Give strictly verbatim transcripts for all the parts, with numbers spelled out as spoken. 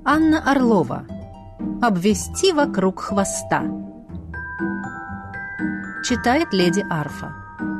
Анна Орлова. «Обвести вокруг хвоста». Читает леди Арфа.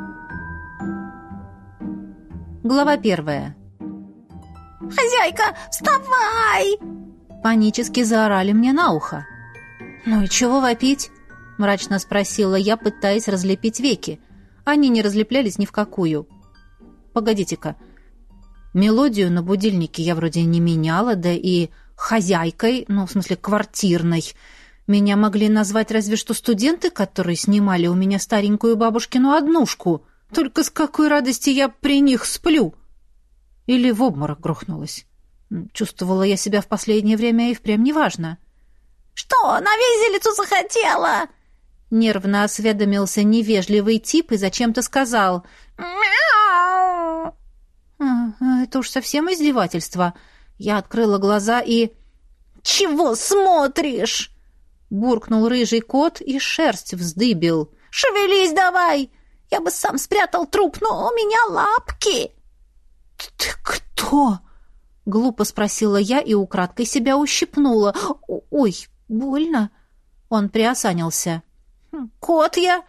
Глава первая. «Хозяйка, вставай!» Панически заорали мне на ухо. «Ну и чего вопить?» — мрачно спросила я, пытаясь разлепить веки. Они не разлеплялись ни в какую. «Погодите-ка. Мелодию на будильнике я вроде не меняла, да и хозяйкой, ну, в смысле, квартирной, меня могли назвать разве что студенты, которые снимали у меня старенькую бабушкину однушку. Только с какой радости я при них сплю!» Или в обморок грохнулась. Чувствовала я себя в последнее время и впрямь неважно. «Что, на виселицу захотела?» Нервно осведомился невежливый тип и зачем-то сказал: «Мяу!» а, это уж совсем издевательство. Я открыла глаза и... «Чего смотришь?» Буркнул рыжий кот и шерсть вздыбил. «Шевелись давай! Я бы сам спрятал труп, но у меня лапки!» «Ты кто?» — глупо спросила я и украдкой себя ущипнула. «Ой, больно!» Он приосанился. «Кот я,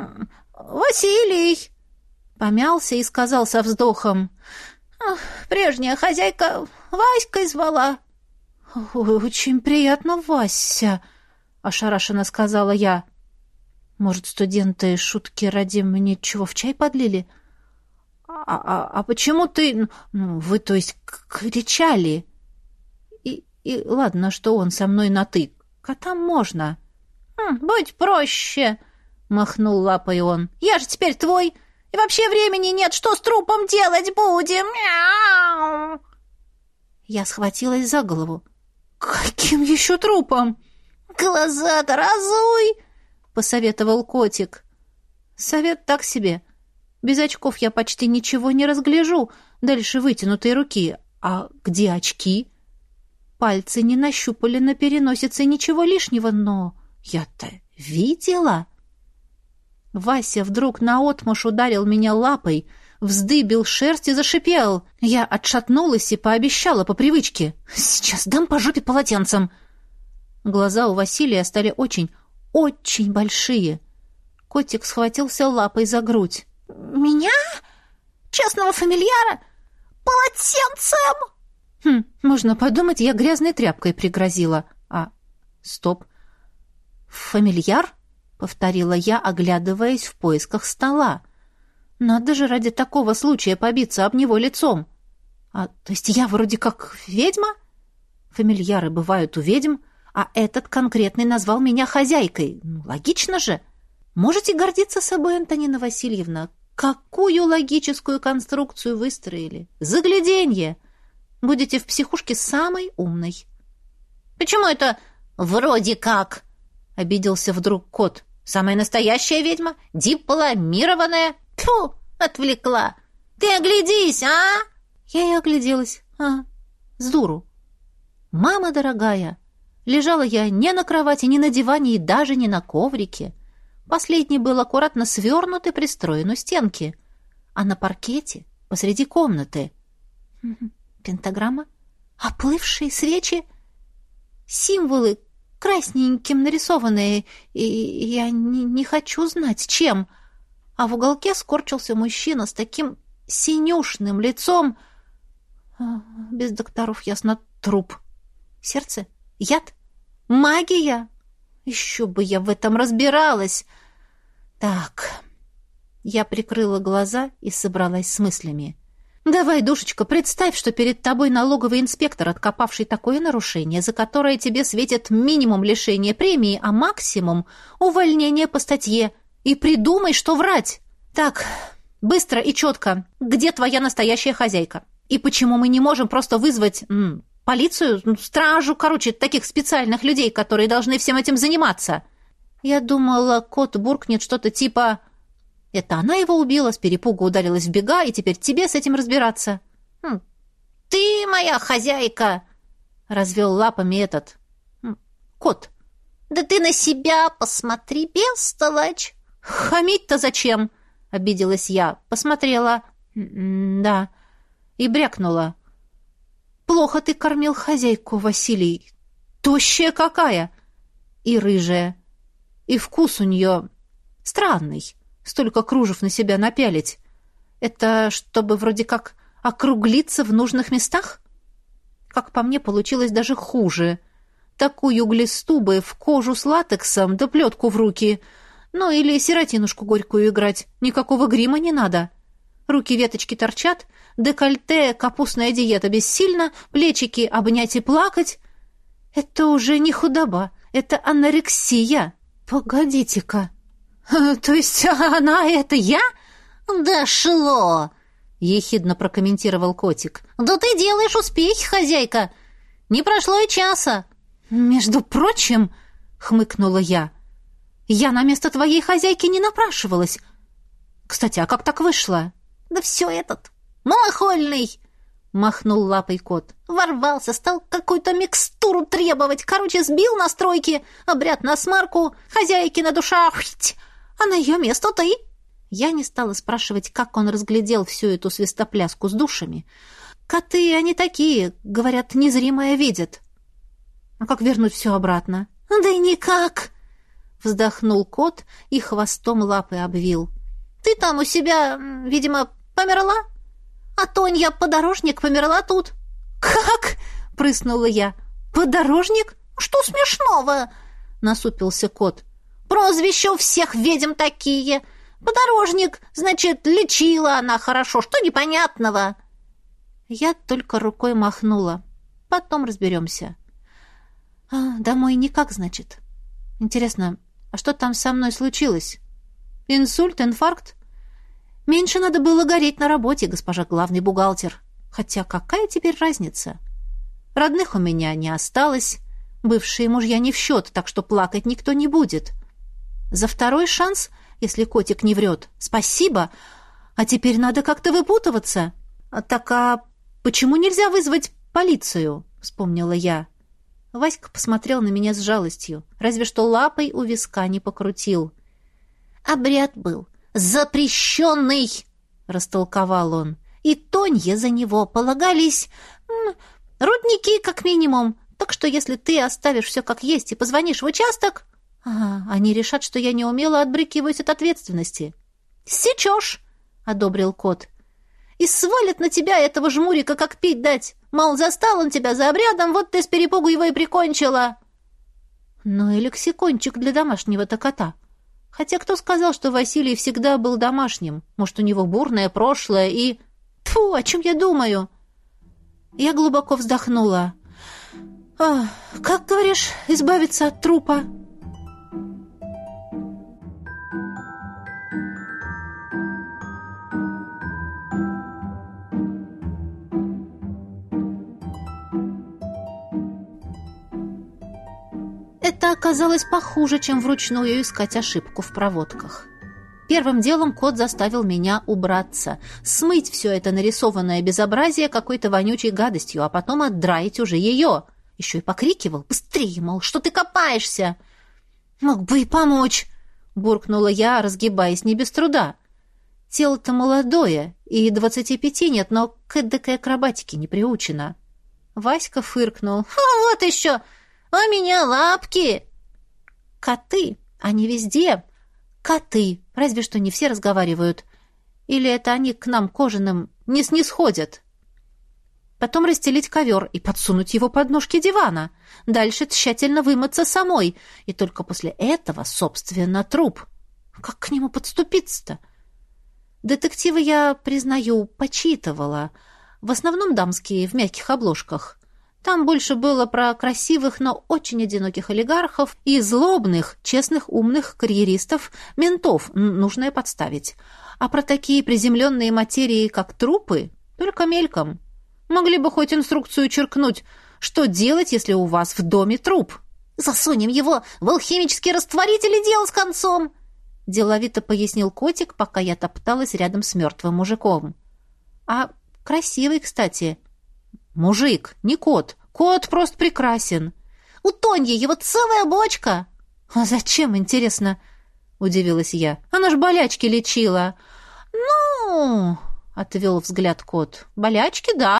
Василий!» Помялся и сказал со вздохом: «Прежняя хозяйка Васькой звала». «Очень приятно, Вася», — ошарашенно сказала я. «Может, студенты шутки ради мне чего в чай подлили? А, а, а почему ты... Ну, вы, то есть, кричали? И, и ладно, что он со мной на «ты». Котам можно». «Будь проще», — махнул лапой он. «Я же теперь твой, и вообще времени нет. Что с трупом делать будем? Мяу!» Я схватилась за голову. «Каким еще трупом?» «Глаза-то разуй!» — посоветовал котик. «Совет так себе. Без очков я почти ничего не разгляжу, дальше вытянутой руки. А где очки?» Пальцы не нащупали на переносице ничего лишнего, но я-то видела. Вася вдруг наотмашь ударил меня лапой, вздыбил шерсть и зашипел. Я отшатнулась и пообещала по привычке: «Сейчас дам по жопе полотенцем». Глаза у Василия стали очень, очень большие. Котик схватился лапой за грудь. «Меня? Честного фамильяра? Полотенцем?» Хм, можно подумать, я грязной тряпкой пригрозила. А, стоп. «Фамильяр?» — повторила я, оглядываясь в поисках стола. «Надо же ради такого случая побиться об него лицом. А, то есть я вроде как ведьма? Фамильяры бывают у ведьм, а этот конкретный назвал меня хозяйкой. Ну, логично же. Можете гордиться собой, Антонина Васильевна. Какую логическую конструкцию выстроили? Загляденье! Будете в психушке самой умной». «Почему это вроде как?» — обиделся вдруг кот. «Самая настоящая ведьма, дипломированная. Тьфу, отвлекла. Ты оглядись, а?» Я и огляделась. А, с дуру. «Мама дорогая, лежала я не на кровати, не на диване и даже не на коврике. Последний был аккуратно свернут и пристроен у стенки. А на паркете, посреди комнаты, пентаграмма, оплывшие свечи, символы красненьким нарисованные, и я не, не хочу знать, чем. А в уголке скорчился мужчина с таким синюшным лицом. Без докторов, ясно, труп. Сердце? Яд? Магия? Еще бы я в этом разбиралась. Так, я прикрыла глаза и собралась с мыслями. «Давай, душечка, представь, что перед тобой налоговый инспектор, откопавший такое нарушение, за которое тебе светит минимум лишения премии, а максимум — увольнение по статье. И придумай, что врать. Так, быстро и четко. Где твоя настоящая хозяйка? И почему мы не можем просто вызвать м, полицию, стражу, короче, таких специальных людей, которые должны всем этим заниматься?» Я думала, кот буркнет что-то типа: «Это она его убила, с перепугу ударилась в бега, и теперь тебе с этим разбираться». Хм. «Ты моя хозяйка!» — развел лапами этот кот. «Да ты на себя посмотри, бестолочь!» «Хамить-то зачем?» — обиделась я. Посмотрела. «Да». И брякнула: «Плохо ты кормил хозяйку, Василий. тощая какая! И рыжая. И вкус у нее странный. Столько кружев на себя напялить. Это чтобы вроде как округлиться в нужных местах? Как по мне, получилось даже хуже. Такую глисту бы в кожу с латексом, да плетку в руки. Ну, или сиротинушку горькую играть. Никакого грима не надо. Руки веточки торчат, декольте, капустная диета бессильна, плечики обнять и плакать. Это уже не худоба, это анорексия. Погодите-ка. То есть она — это я? «Дошло!» — ехидно прокомментировал котик. «Да ты делаешь успехи, хозяйка! Не прошло и часа!» «Между прочим, — хмыкнула я, — я на место твоей хозяйки не напрашивалась. Кстати, а как так вышло?» «Да все этот малохольный!» — махнул лапой кот. «Ворвался, стал какую-то микстуру требовать. Короче, сбил настройки, обряд на смарку, хозяйки на душа, а на ее место ты!» Я не стала спрашивать, как он разглядел всю эту свистопляску с душами. Коты, они такие, говорят, незримое видят. А как вернуть все обратно? «Да и никак!» — вздохнул кот и хвостом лапы обвил. «Ты там у себя, видимо, померла? А Тонья подорожник померла тут». «Как?» — прыснула я. «Подорожник? Что смешного?» — насупился кот. «Прозвища у всех ведьм такие. Подорожник, значит, лечила она хорошо. Что непонятного?» Я только рукой махнула. Потом разберемся. А, домой никак, значит. Интересно, а что там со мной случилось? Инсульт, инфаркт? Меньше надо было гореть на работе, госпожа главный бухгалтер. Хотя какая теперь разница? Родных у меня не осталось. Бывшие мужья не в счет, так что плакать никто не будет. За второй шанс, если котик не врет, спасибо. А теперь надо как-то выпутываться. А так, а почему нельзя вызвать полицию? Вспомнила я. Васька посмотрел на меня с жалостью, разве что лапой у виска не покрутил. «Обряд был запрещенный!» — растолковал он. «И Тонье за него полагались м, рудники, как минимум. Так что если ты оставишь все как есть и позвонишь в участок...» «Ага, они решат, что я неумело отбрыкиваюсь от ответственности». «Сечешь!» — одобрил кот. «И свалят на тебя этого жмурика, как пить дать. Мол, застал он тебя за обрядом, вот ты с перепугу его и прикончила». Ну и лексикончик для домашнего-то кота. Хотя кто сказал, что Василий всегда был домашним? Может, у него бурное прошлое и... Тьфу, о чем я думаю? Я глубоко вздохнула. «А, как, говоришь, избавиться от трупа?» Это оказалось похуже, чем вручную искать ошибку в проводках. Первым делом кот заставил меня убраться, смыть все это нарисованное безобразие какой-то вонючей гадостью, а потом отдраить уже ее. Еще и покрикивал: «Быстрее, мол, что ты копаешься?» «Мог бы и помочь», — буркнула я, разгибаясь не без труда. Тело-то молодое, и двадцати пяти нет, но к эдакой акробатике не приучено. Васька фыркнул. «Вот еще! А у меня лапки!» «Коты, они везде. Коты, разве что не все разговаривают. Или это они к нам кожаным не снисходят?» Потом расстелить ковер и подсунуть его под ножки дивана. Дальше тщательно вымыться самой. И только после этого, собственно, труп. Как к нему подступиться-то? Детективы, я признаю, почитывала. В основном дамские, в мягких обложках. Там больше было про красивых, но очень одиноких олигархов и злобных, честных, умных карьеристов, ментов, нужное подставить. А про такие приземленные материи, как трупы, только мельком. Могли бы хоть инструкцию черкнуть, что делать, если у вас в доме труп. «Засунем его в алхимический растворитель и дело с концом!» Деловито пояснил котик, пока я топталась рядом с мертвым мужиком. А красивый, кстати. Мужик, не кот. Кот просто прекрасен. «У Тоньи его целая бочка!» «А зачем, интересно?» — удивилась я. «Она ж болячки лечила». «Ну...» — отвел взгляд кот. «Болячки, да.